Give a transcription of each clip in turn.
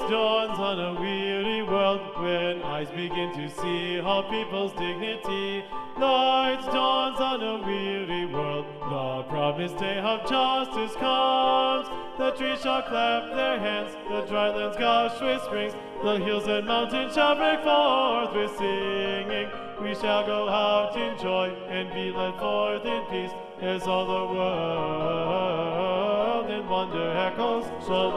dawns on a weary world when eyes begin to see all people's dignity. Light dawns on a weary world, the promised day of justice comes. The trees shall clap their hands, the dry lands gush with springs, the hills and mountains shall break forth with singing. We shall go out in joy and be led forth in peace, as all the world in wonder echoes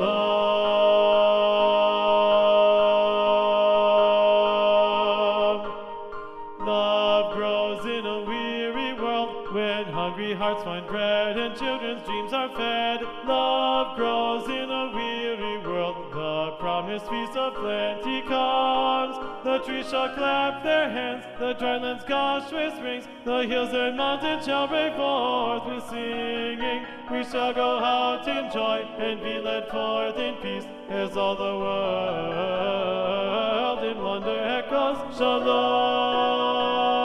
Shalom. Love grows in a weary world when hungry hearts find bread and children's dreams are fed. Love grows in a weary world, the promised feast of plenty comes. The trees shall clap their hands, the dry lands gush with springs, the hills and mountains shall break forth with singing. We shall go out in joy and be led forth in peace, as all the world in wonder echoes Shalom.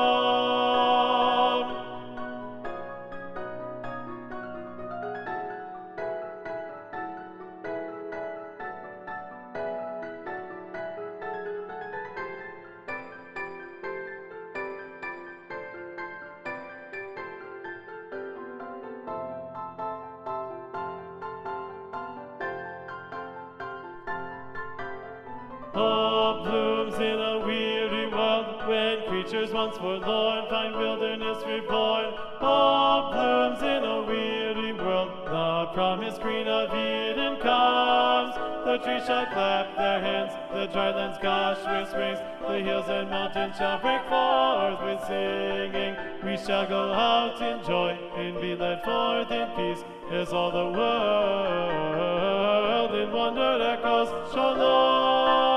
Hope blooms in a weary world when creatures once forlorn find wilderness reborn. Hope blooms in a weary world, the promised green of Eden comes. The trees shall clap their hands, the dry lands gush with springs, the hills and mountains shall break forth with singing. We shall go out in joy and be led forth in peace, as all the world in wonder echoes Shalom.